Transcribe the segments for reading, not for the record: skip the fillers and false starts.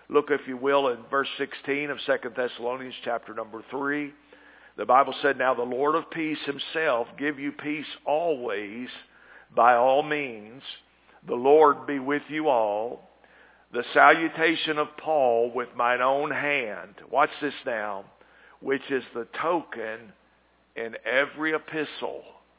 Look, if you will, in verse 16 of 2 Thessalonians chapter number 3. The Bible said, "Now the Lord of peace himself give you peace always, by all means. The Lord be with you all. The salutation of Paul with mine own hand." Watch this now. "Which is the token in every epistle.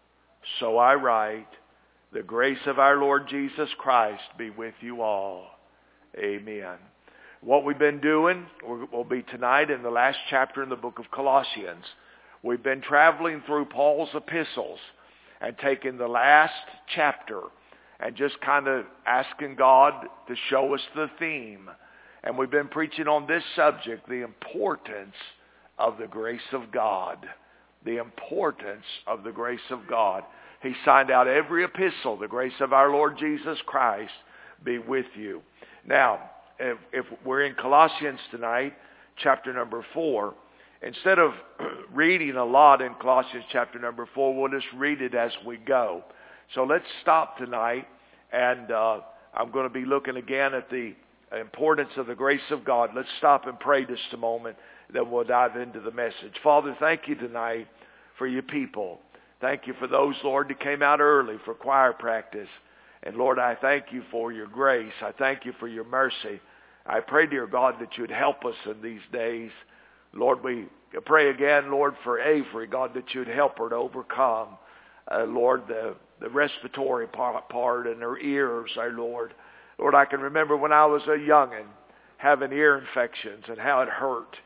So I write, the grace of our Lord Jesus Christ be with you all. Amen." What we've been doing will be tonight in the last chapter in the book of Colossians. We've been traveling through Paul's epistles and taking the last chapter and just kind of asking God to show us the theme. And we've been preaching on this subject, the importance of the grace of God. The importance of the grace of God. He signed out every epistle, "The grace of our Lord Jesus Christ be with you." Now, if we're in Colossians tonight, chapter number 4, instead of reading a lot in Colossians chapter number 4, we'll just read it as we go. So let's stop tonight, and I'm going to be looking again at the importance of the grace of God. Let's stop and pray just a moment, then we'll dive into the message. Father, thank you tonight for your people. Thank you for those, Lord, that came out early for choir practice. And Lord, I thank you for your grace. I thank you for your mercy. I pray, dear God, that you'd help us in these days. Lord, we pray again, Lord, for Avery, God, that you'd help her to overcome, Lord, the respiratory part in her ears, our Lord. Lord, I can remember when I was a youngin' having ear infections and how it hurt.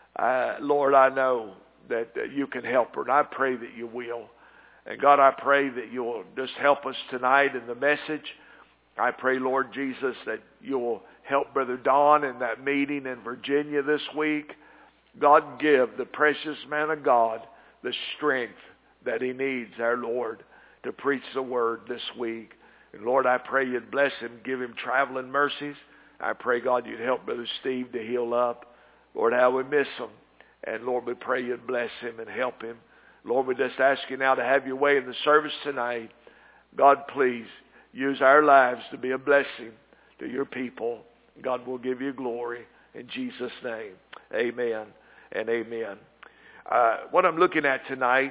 Lord, I know that you can help her, and I pray that you will. And God, I pray that you'll just help us tonight in the message. I pray, Lord Jesus, that you'll help Brother Don in that meeting in Virginia this week. God, give the precious man of God the strength that he needs, our Lord, to preach the word this week. And Lord, I pray you'd bless him, give him traveling mercies. I pray, God, you'd help Brother Steve to heal up. Lord, how we miss him. And Lord, we pray you'd bless him and help him. Lord, we just ask you now to have your way in the service tonight. God, please use our lives to be a blessing to your people. God will give you glory in Jesus' name. Amen and amen. What I'm looking at tonight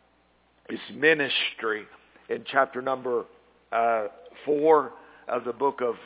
is ministry in chapter number 4 of the book of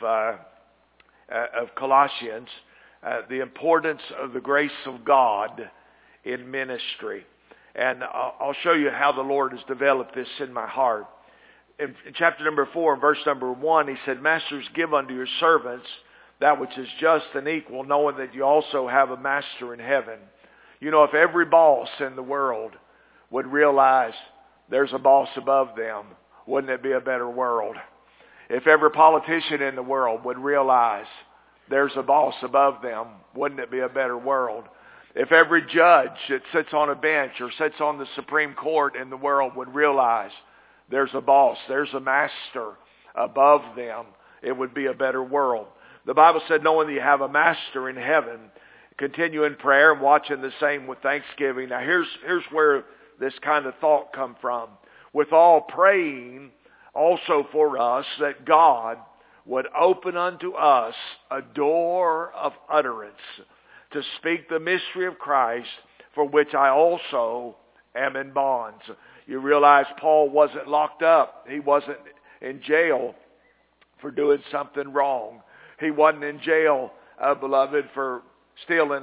Colossians. The importance of the grace of God in ministry. And I'll show you how the Lord has developed this in my heart. In chapter number 4, verse number 1, he said, "Masters, give unto your servants that which is just and equal, knowing that you also have a master in heaven." You know, if every boss in the world would realize there's a boss above them, wouldn't it be a better world? If every politician in the world would realize there's a boss above them, wouldn't it be a better world? If every judge that sits on a bench or sits on the Supreme Court in the world would realize there's a boss, there's a master above them, it would be a better world. The Bible said, knowing that you have a master in heaven, continue in prayer and watching the same with thanksgiving. Now here's where this kind of thought come from. With all praying also for us that God would open unto us a door of utterance to speak the mystery of Christ, for which I also am in bonds. You realize Paul wasn't locked up. He wasn't in jail for doing something wrong. He wasn't in jail, beloved, for stealing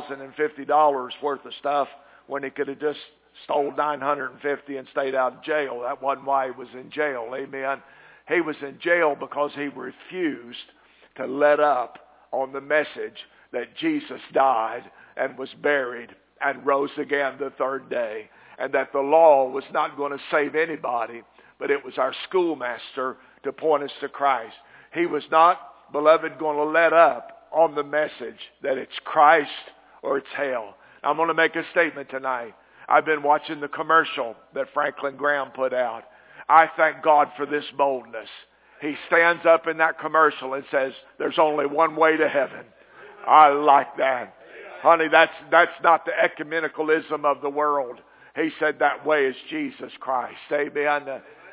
$1,050 worth of stuff when he could have just stole $950 and stayed out of jail. That wasn't why he was in jail. Amen. He was in jail because he refused to let up on the message that Jesus died and was buried and rose again the third day, and that the law was not going to save anybody, but it was our schoolmaster to point us to Christ. He was not, beloved, going to let up on the message that it's Christ or it's hell. I'm going to make a statement tonight. I've been watching the commercial that Franklin Graham put out. I thank God for this boldness. He stands up in that commercial and says, there's only one way to heaven. I like that. Honey, that's not the ecumenicalism of the world. He said that way is Jesus Christ. Amen.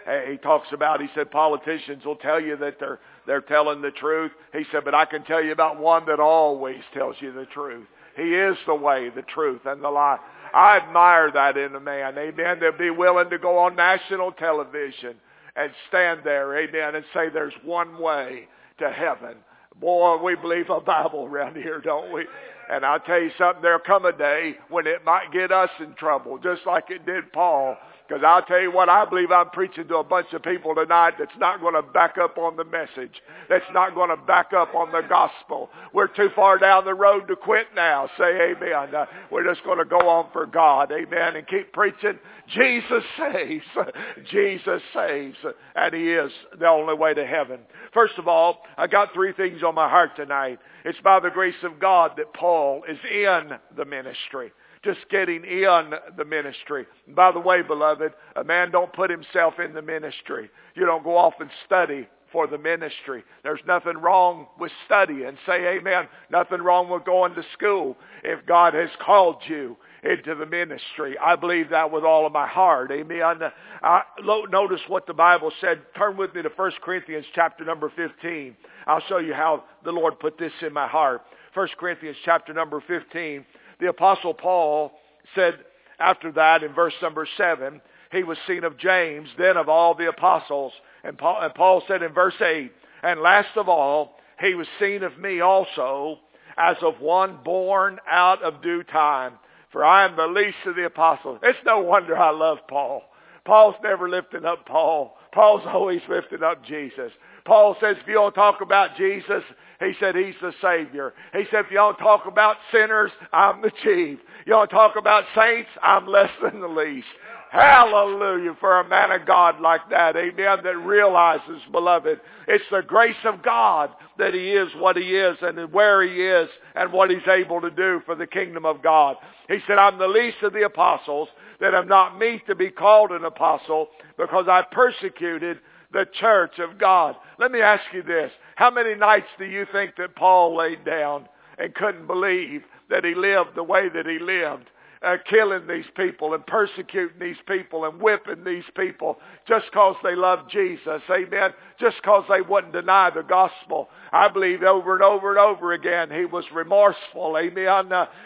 He talks about, he said, politicians will tell you that they're telling the truth. He said, but I can tell you about one that always tells you the truth. He is the way, the truth, and the life. I admire that in a man, amen. They'll be willing to go on national television and stand there, amen, and say there's one way to heaven. Boy, we believe a Bible around here, don't we? And I'll tell you something, there'll come a day when it might get us in trouble, just like it did Paul. Because I'll tell you what, I believe I'm preaching to a bunch of people tonight that's not going to back up on the message. That's not going to back up on the gospel. We're too far down the road to quit now. Say amen. We're just going to go on for God. Amen. And keep preaching. Jesus saves. Jesus saves. And He is the only way to heaven. First of all, I got three things on my heart tonight. It's by the grace of God that Paul is in the ministry. Just getting in the ministry. And by the way, beloved, a man don't put himself in the ministry. You don't go off and study for the ministry. There's nothing wrong with studying. Say amen. Nothing wrong with going to school if God has called you into the ministry. I believe that with all of my heart. Amen. Notice what the Bible said. Turn with me to 1 Corinthians chapter number 15. I'll show you how the Lord put this in my heart. 1 Corinthians chapter number 15. The Apostle Paul said after that in verse number 7, he was seen of James, then of all the apostles. And Paul said in verse 8, and last of all, he was seen of me also, as of one born out of due time. For I am the least of the apostles. It's no wonder I love Paul. Paul's never lifting up Paul. Paul's always lifting up Jesus. Paul says, if you don't talk about Jesus, he said he's the Savior. He said, if you don't talk about sinners, I'm the chief. You don't talk about saints, I'm less than the least. Hallelujah for a man of God like that, amen, that realizes, beloved, it's the grace of God that he is what he is and where he is and what he's able to do for the kingdom of God. He said, I'm the least of the apostles, that I'm not meet to be called an apostle because I persecuted the church of God. Let me ask you this. How many nights do you think that Paul laid down and couldn't believe that he lived the way that he lived? Killing these people and persecuting these people and whipping these people just because they loved Jesus. Amen. Just because they wouldn't deny the gospel. I believe over and over and over again he was remorseful. Amen.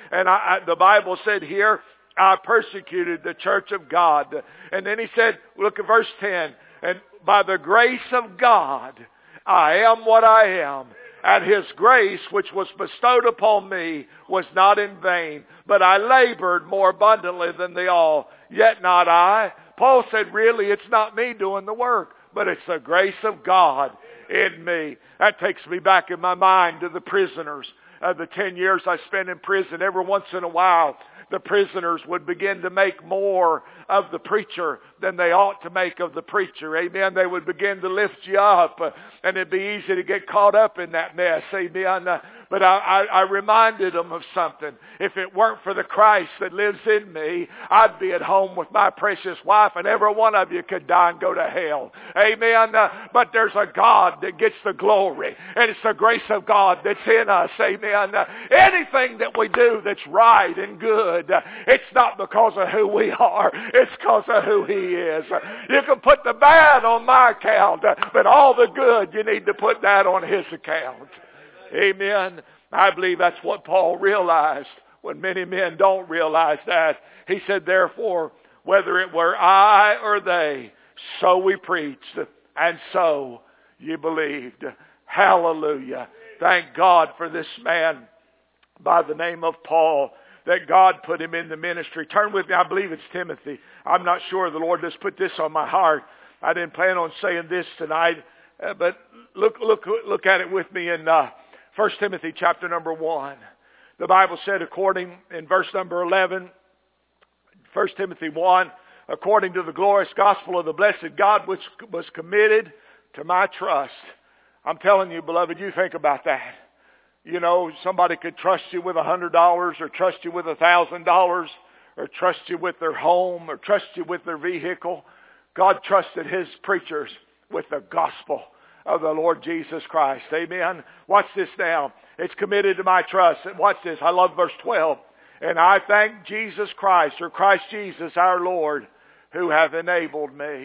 The Bible said here, I persecuted the church of God. And then he said, look at verse 10. And by the grace of God, I am what I am. And His grace, which was bestowed upon me, was not in vain. But I labored more abundantly than they all. Yet not I. Paul said, really, it's not me doing the work, but it's the grace of God in me. That takes me back in my mind to the prisoners. The 10 years I spent in prison, every once in a while, the prisoners would begin to make more of the preacher than they ought to make of the preacher. Amen. They would begin to lift you up, and it'd be easy to get caught up in that mess. Amen. But I reminded them of something. If it weren't for the Christ that lives in me, I'd be at home with my precious wife, and every one of you could die and go to hell. Amen. But there's a God that gets the glory, and it's the grace of God that's in us. Amen. Anything that we do that's right and good, it's not because of who we are. It's because of who He is. You can put the bad on my account, but all the good, you need to put that on His account. Amen. I believe that's what Paul realized when many men don't realize that. He said, therefore, whether it were I or they, so we preached, and so you believed. Hallelujah. Thank God for this man by the name of Paul, that God put him in the ministry. Turn with me. I believe it's Timothy. I'm not sure. The Lord just put this on my heart. I didn't plan on saying this tonight, but look at it with me in 1 Timothy chapter number 1. The Bible said according, in verse number 11, 1 Timothy 1, according to the glorious gospel of the blessed God which was committed to my trust. I'm telling you, beloved, you think about that. You know, somebody could trust you with $100 or trust you with $1,000 or trust you with their home or trust you with their vehicle. God trusted His preachers with the gospel of the Lord Jesus Christ. Amen. Watch this now. It's committed to my trust. And watch this. I love verse 12. And I thank Jesus Christ, or Christ Jesus our Lord, who hath enabled me.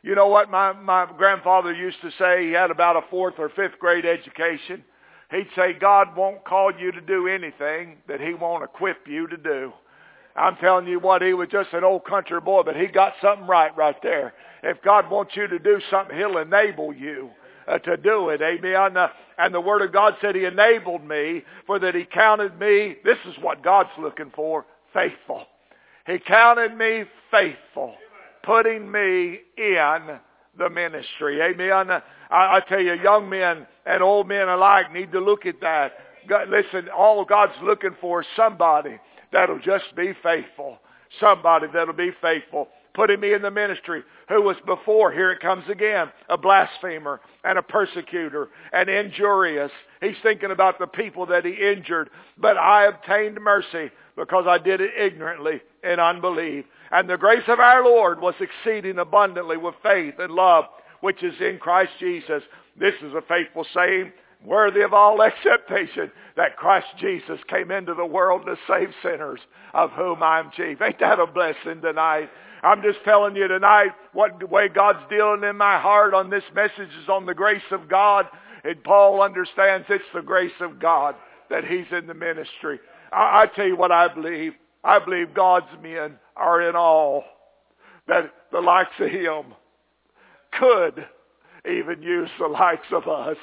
You know what my grandfather used to say? He had about a 4th or 5th grade education. He'd say, God won't call you to do anything that He won't equip you to do. I'm telling you what, he was just an old country boy, but he got something right there. If God wants you to do something, He'll enable you to do it. Amen. And the Word of God said He enabled me, for that He counted me, this is what God's looking for, faithful. He counted me faithful, putting me in the ministry. Amen. I tell you, young men and old men alike need to look at that. God, listen, all God's looking for is somebody that'll just be faithful. Somebody that'll be faithful. Putting me in the ministry, who was before, here it comes again, a blasphemer and a persecutor and injurious. He's thinking about the people that he injured. But I obtained mercy because I did it ignorantly in unbelief. And the grace of our Lord was exceeding abundantly with faith and love, which is in Christ Jesus. This is a faithful saying, worthy of all acceptation, that Christ Jesus came into the world to save sinners, of whom I'm chief. Ain't that a blessing tonight? I'm just telling you tonight what the way God's dealing in my heart on this message is on the grace of God. And Paul understands it's the grace of God that he's in the ministry. I tell you what I believe. I believe God's men are in awe that the likes of him could even use the likes of us.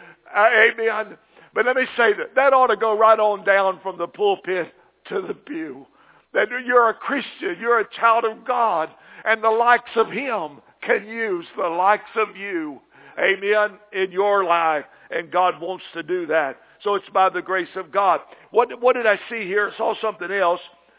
Amen. But let me say that ought to go right on down from the pulpit to the pew. That you're a Christian, you're a child of God, and the likes of Him can use the likes of you. Amen. In your life. And God wants to do that. So it's by the grace of God. What did I see here? I saw something else.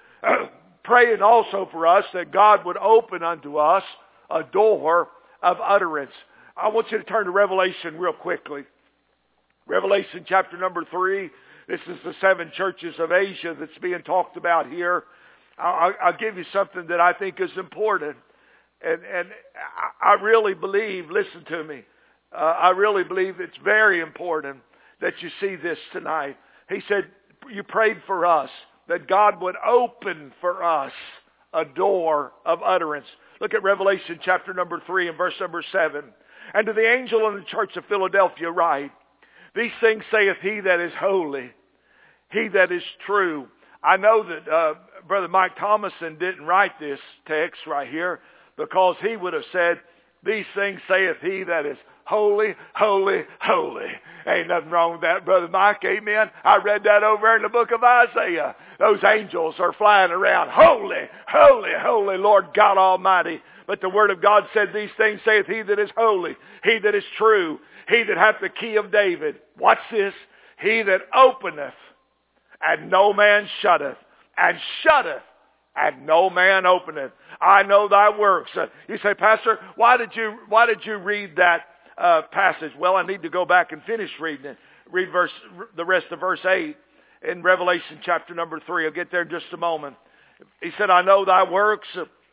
Praying also for us that God would open unto us a door of utterance. I want you to turn to Revelation real quickly. Revelation chapter number 3. This is the 7 churches of Asia that's being talked about here. I'll give you something that I think is important. And I really believe, listen to me, I really believe it's very important that you see this tonight. He said, you prayed for us, that God would open for us a door of utterance. Look at Revelation chapter number 3 and verse number 7. And to the angel in the church of Philadelphia write, these things saith he that is holy, he that is true. I know that Brother Mike Thomason didn't write this text right here because he would have said, these things saith he that is holy, holy, holy. Ain't nothing wrong with that, Brother Mike. Amen. I read that over in the book of Isaiah. Those angels are flying around. Holy, holy, holy Lord God Almighty. But the Word of God said, these things saith he that is holy, he that is true, he that hath the key of David. Watch this. He that openeth, and no man shutteth, and shutteth, and no man openeth. I know thy works. You say, Pastor, why did you read that passage? Well, I need to go back and finish reading it. Read the rest of verse 8 in Revelation chapter number 3. I'll get there in just a moment. He said, I know thy works.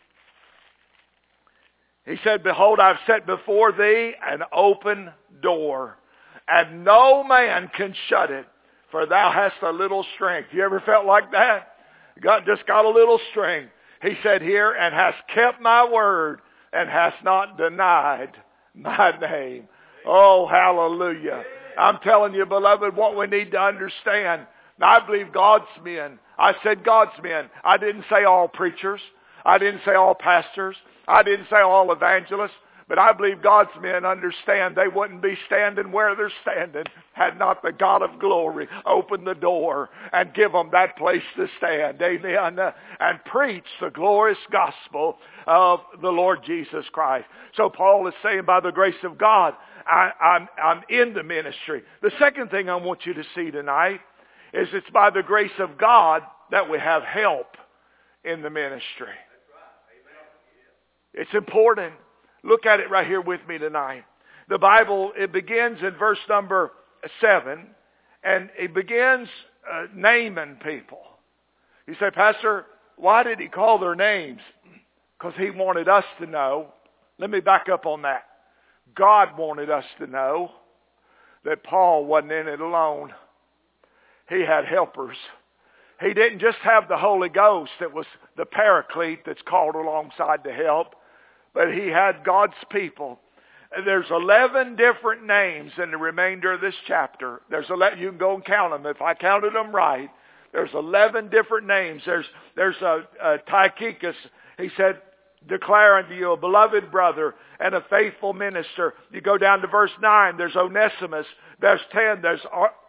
He said, behold, I've set before thee an open door, and no man can shut it, for thou hast a little strength. You ever felt like that? God just got a little strength. He said here, and hast kept my word, and hast not denied my name. Oh, hallelujah. I'm telling you, beloved, what we need to understand. Now, I believe God's men. I said God's men. I didn't say all preachers. I didn't say all pastors. I didn't say all evangelists. But I believe God's men understand they wouldn't be standing where they're standing had not the God of glory opened the door and give them that place to stand. Amen. And preach the glorious gospel of the Lord Jesus Christ. So Paul is saying, by the grace of God, I'm in the ministry. The second thing I want you to see tonight is it's by the grace of God that we have help in the ministry. It's important. Look at it right here with me tonight. The Bible, it begins in verse number 7, and it begins naming people. You say, Pastor, why did he call their names? Because he wanted us to know. Let me back up on that. God wanted us to know that Paul wasn't in it alone. He had helpers. He didn't just have the Holy Ghost that was the paraclete that's called alongside to help. but he had God's people. And there's 11 different names in the remainder of this chapter. You can go and count them. If I counted them right, there's 11 different names. There's Tychicus. He said, declare unto you a beloved brother and a faithful minister. You go down to verse 9. There's Onesimus. Verse 10. There's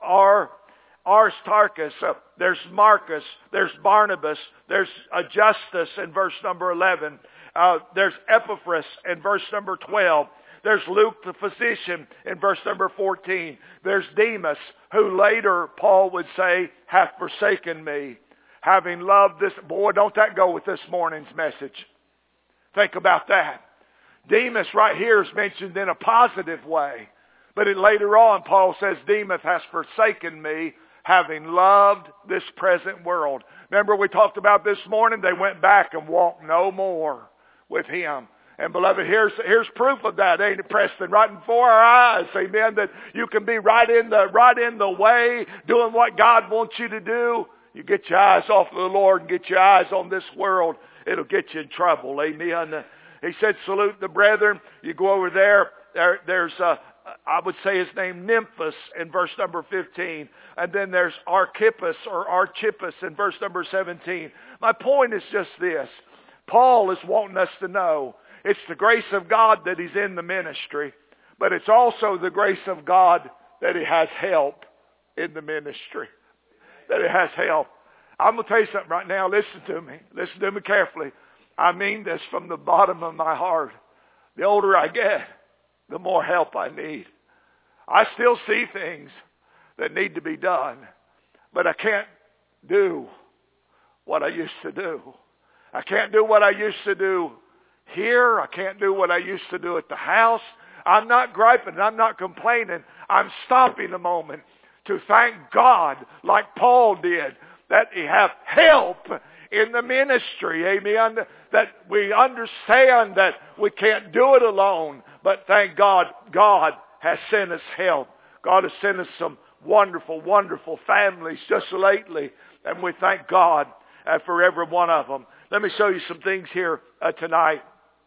Aristarchus. There's Marcus. There's Barnabas. There's Justus in verse number 11. There's Epaphras in verse number 12. There's Luke the physician in verse number 14. There's Demas, who later Paul would say hath forsaken me, having loved this. Boy, don't that go with this morning's message. Think about that. Demas right here is mentioned in a positive way. But later on, Paul says, Demas has forsaken me, having loved this present world. Remember we talked about this morning? They went back and walked no more with him. And beloved, here's proof of that, ain't it, Preston? Right before our eyes, amen, that you can be right in the way, doing what God wants you to do. You get your eyes off of the Lord and get your eyes on this world, it'll get you in trouble, amen. He said, salute the brethren. You go over there's I would say his name, Nymphas, in verse number 15. And then there's Archippus in verse number 17. My point is just this. Paul is wanting us to know it's the grace of God that he's in the ministry, but it's also the grace of God that he has help in the ministry. That he has help. I'm going to tell you something right now. Listen to me. Listen to me carefully. I mean this from the bottom of my heart. The older I get, the more help I need. I still see things that need to be done, but I can't do what I used to do. I can't do what I used to do here. I can't do what I used to do at the house. I'm not griping. I'm not complaining. I'm stopping a moment to thank God like Paul did that he have help in the ministry. Amen. That we understand that we can't do it alone. But thank God, God has sent us help. God has sent us some wonderful, wonderful families just lately. And we thank God for every one of them. Let me show you some things here tonight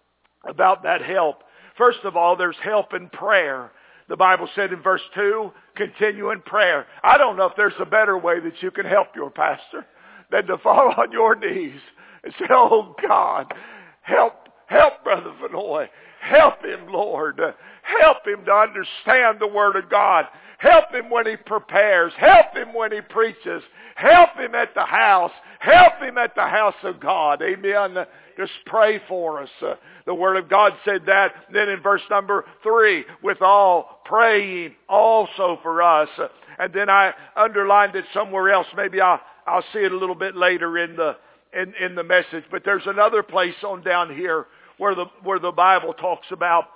about that help. First of all, there's help in prayer. The Bible said in verse 2, continue in prayer. I don't know if there's a better way that you can help your pastor than to fall on your knees and say, oh God, help Brother Vanoy. Help him, Lord. Help him to understand the Word of God. Help him when he prepares. Help him when he preaches. Help him at the house. Help him at the house of God. Amen. Just pray for us. The Word of God said that. Then in verse number 3, with all praying also for us. And then I underlined it somewhere else. Maybe I'll see it a little bit later in the message. But there's another place on down here where the Bible talks about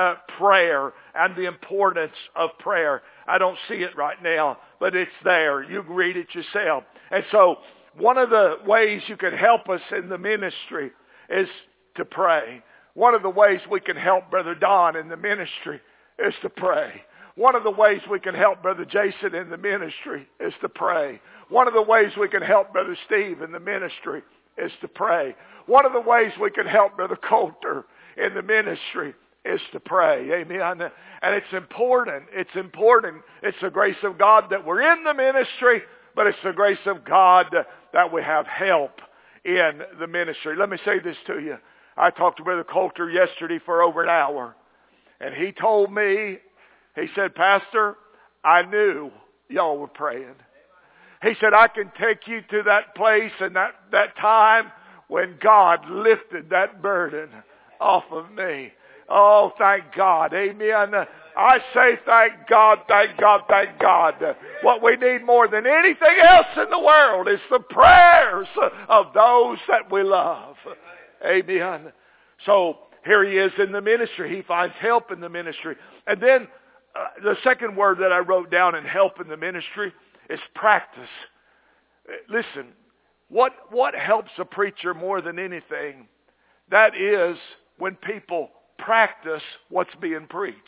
prayer and the importance of prayer. I don't see it right now, but it's there. You can read it yourself. And so one of the ways you can help us in the ministry is to pray. One of the ways we can help Brother Don in the ministry is to pray. One of the ways we can help Brother Jason in the ministry is to pray. One of the ways we can help Brother Steve in the ministry is to pray. One of the ways we can help Brother Coulter in the ministry is to pray. Amen. And it's important. It's important. It's the grace of God that we're in the ministry, but it's the grace of God that we have help in the ministry. Let me say this to you. I talked to Brother Coulter yesterday for over an hour, and he told me, he said, Pastor, I knew y'all were praying. He said, I can take you to that place and that time when God lifted that burden off of me. Oh, thank God. Amen. I say thank God, thank God, thank God. What we need more than anything else in the world is the prayers of those that we love. Amen. So here he is in the ministry. He finds help in the ministry. And then the second word that I wrote down in help in the ministry is practice. Listen, what helps a preacher more than anything? That is when people practice what's being preached.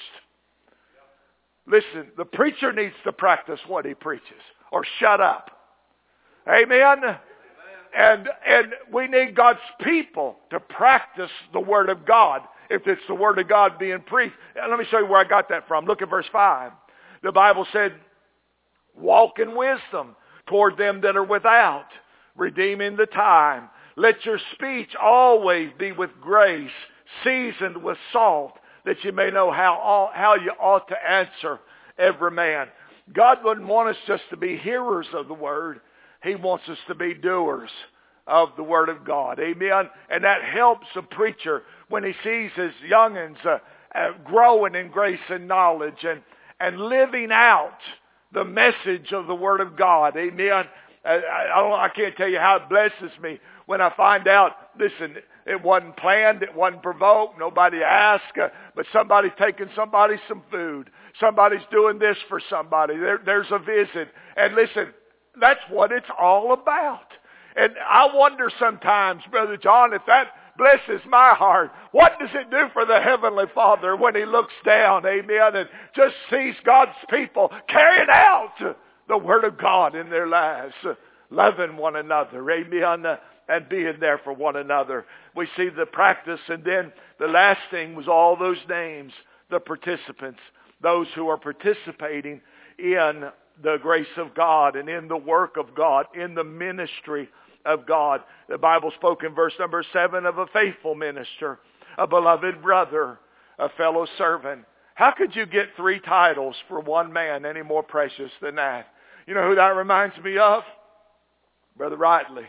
Listen, the preacher needs to practice what he preaches, or shut up. Amen? And we need God's people to practice the Word of God if it's the Word of God being preached. Let me show you where I got that from. Look at verse 5. The Bible said, walk in wisdom toward them that are without, redeeming the time. Let your speech always be with grace, seasoned with salt, that you may know how you ought to answer every man. God wouldn't want us just to be hearers of the Word. He wants us to be doers of the Word of God. Amen. And that helps a preacher when he sees his young'uns growing in grace and knowledge and living out the message of the Word of God. Amen. I can't tell you how it blesses me when I find out, listen, it wasn't planned, it wasn't provoked, nobody asked, but somebody's taking somebody some food. Somebody's doing this for somebody. There's a visit. And listen, that's what it's all about. And I wonder sometimes, Brother John, if that blesses my heart, what does it do for the Heavenly Father when He looks down, amen, and just sees God's people carrying out the Word of God in their lives, loving one another, amen, and being there for one another. We see the practice, and then the last thing was all those names, the participants, those who are participating in the grace of God and in the work of God, in the ministry of God. The Bible spoke in verse number 7 of a faithful minister, a beloved brother, a fellow servant. How could you get 3 titles for one man any more precious than that? You know who that reminds me of? Brother Rightly.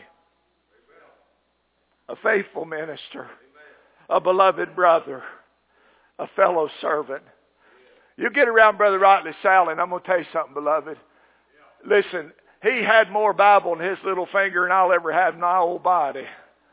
A faithful minister, a beloved brother, a fellow servant. You get around Brother Rightly Sally, and I'm going to tell you something, beloved. Listen, he had more Bible in his little finger than I'll ever have in my whole body.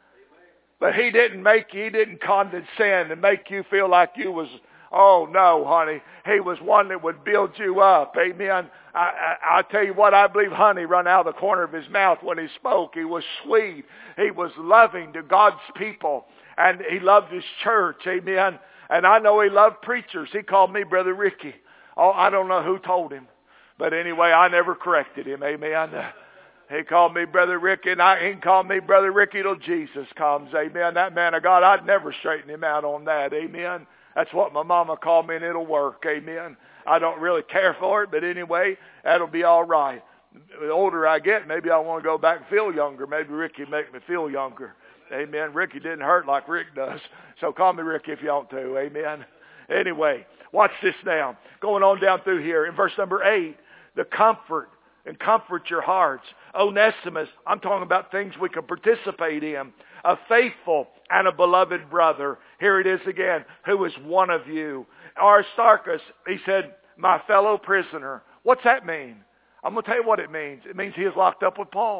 But he didn't condescend and make you feel like you was, oh no, honey. He was one that would build you up. Amen. I tell you what, I believe honey run out of the corner of his mouth when he spoke. He was sweet. He was loving to God's people. And he loved his church. Amen. And I know he loved preachers. He called me Brother Ricky. Oh, I don't know who told him. But anyway, I never corrected him. Amen. He called me Brother Ricky, and he can call me Brother Ricky till Jesus comes. Amen. That man of God, I'd never straighten him out on that. Amen. That's what my mama called me, and it'll work. Amen. I don't really care for it, but anyway, that'll be all right. The older I get, maybe I want to go back and feel younger. Maybe Ricky make me feel younger. Amen. Ricky didn't hurt like Rick does. So call me Ricky if you want to. Amen. Anyway, watch this now. Going on down through here in verse number 8. The comfort and comfort your hearts. Onesimus, I'm talking about things we can participate in. A faithful and a beloved brother. Here it is again. Who is one of you. Aristarchus, he said, my fellow prisoner. What's that mean? I'm going to tell you what it means. It means he is locked up with Paul.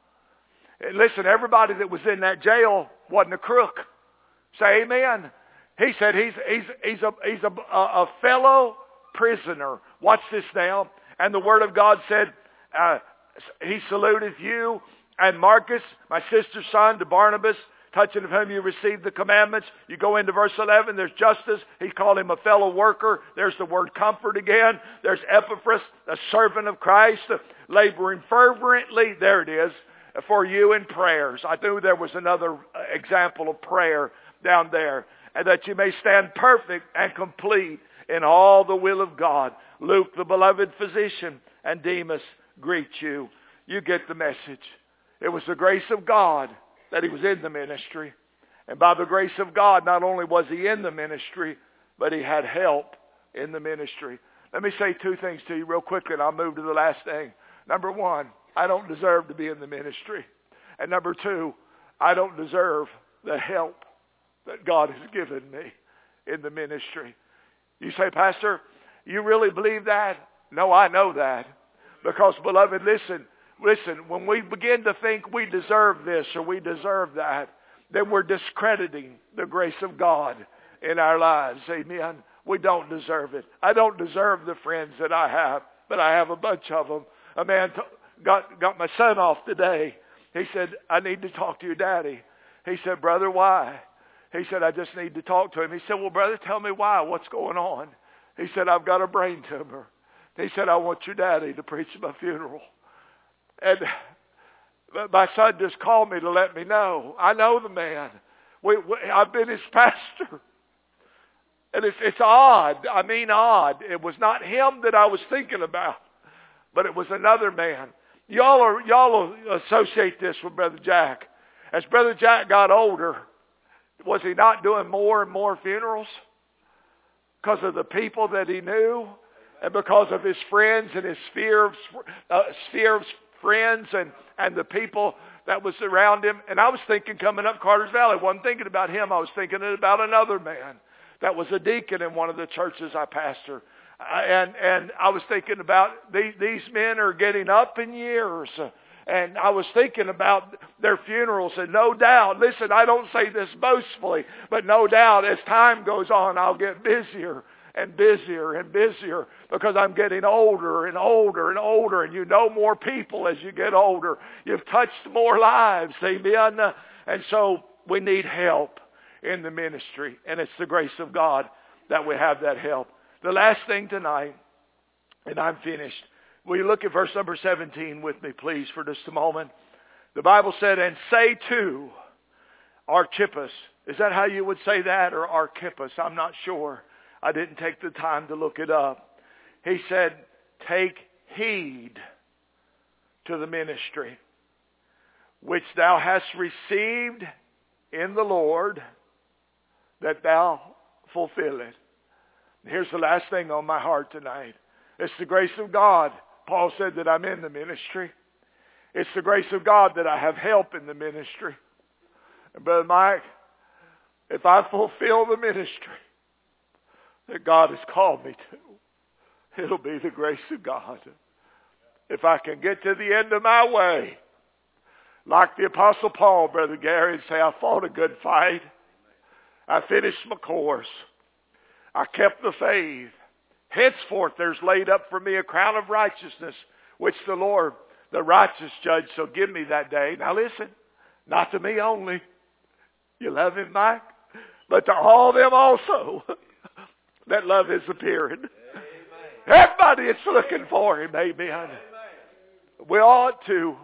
And listen, everybody that was in that jail wasn't a crook. Say amen. He said he's a fellow prisoner. Watch this now. And the Word of God said, he saluteth you and Marcus, my sister's son, to Barnabas, touching of whom you received the commandments. You go into verse 11, there's Justus. He called him a fellow worker. There's the word comfort again. There's Epaphras, a servant of Christ, laboring fervently. There it is, for you in prayers. I knew there was another example of prayer down there. And that you may stand perfect and complete in all the will of God. Luke, the beloved physician, and Demas greet you. You get the message. It was the grace of God that he was in the ministry. And by the grace of God, not only was he in the ministry, but he had help in the ministry. Let me say 2 things to you real quickly, and I'll move to the last thing. Number 1, I don't deserve to be in the ministry. And number 2, I don't deserve the help that God has given me in the ministry. You say, Pastor, you really believe that? No, I know that. Because, beloved, listen, when we begin to think we deserve this or we deserve that, then we're discrediting the grace of God in our lives. Amen. We don't deserve it. I don't deserve the friends that I have, but I have a bunch of them. A man got my son off today. He said, I need to talk to your daddy. He said, brother, why? He said, I just need to talk to him. He said, well, brother, tell me why. What's going on? He said, I've got a brain tumor. He said, I want your daddy to preach at my funeral. And my son just called me to let me know. I know the man. I've been his pastor. And it's odd. I mean odd. It was not him that I was thinking about, but it was another man. Y'all associate this with Brother Jack. As Brother Jack got older, was he not doing more and more funerals? Because of the people that he knew, and because of his friends and his sphere of friends and the people that was around him. And I was thinking, coming up Carter's Valley, I wasn't thinking about him. I was thinking about another man that was a deacon in one of the churches I pastor. And I was thinking about these men are getting up in years. And I was thinking about their funerals, and no doubt, listen, I don't say this boastfully, but no doubt as time goes on, I'll get busier and busier and busier because I'm getting older and older and older, and you know more people as you get older. You've touched more lives, amen? And so we need help in the ministry, and it's the grace of God that we have that help. The last thing tonight, and I'm finished. Will you look at verse number 17 with me, please, for just a moment? The Bible said, and say to Archippus. Is that how you would say that, or Archippus? I'm not sure. I didn't take the time to look it up. He said, take heed to the ministry which thou hast received in the Lord, that thou fulfill it. Here's the last thing on my heart tonight. It's the grace of God. Paul said that I'm in the ministry. It's the grace of God that I have help in the ministry. And Brother Mike, if I fulfill the ministry that God has called me to, it'll be the grace of God. If I can get to the end of my way, like the Apostle Paul, Brother Gary, and say, I fought a good fight. I finished my course. I kept the faith. Henceforth there's laid up for me a crown of righteousness, which the Lord, the righteous judge, shall give me that day. Now listen, not to me only. You love him, Mike? But to all them also that love his appearing. Amen. Everybody is looking for him, amen. Amen. We ought to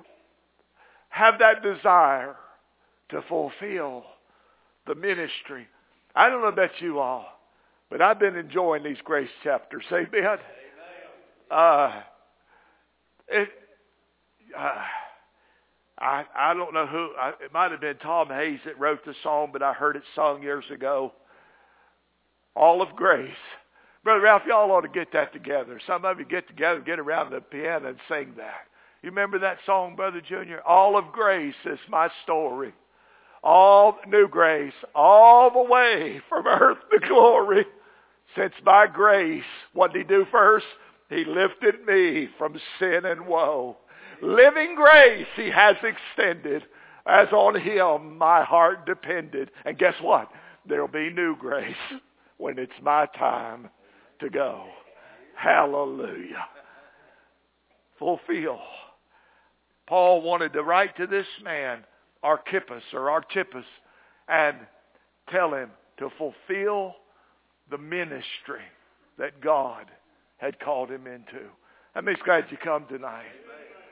have that desire to fulfill the ministry. I don't know about you all, but I've been enjoying these grace chapters. Amen. I don't know who. It might have been Tom Hayes that wrote the song, but I heard it sung years ago. All of grace. Brother Ralph, y'all ought to get that together. Some of you get together, get around the piano and sing that. You remember that song, Brother Junior? All of grace is my story. All new grace, all the way from earth to glory. Since by grace, what did he do first? He lifted me from sin and woe. Living grace he has extended, as on him my heart depended. And guess what? There'll be new grace when it's my time to go. Hallelujah. Fulfill. Paul wanted to write to this man, Archippus, and tell him to fulfill the ministry that God had called him into. I'm just glad you come tonight.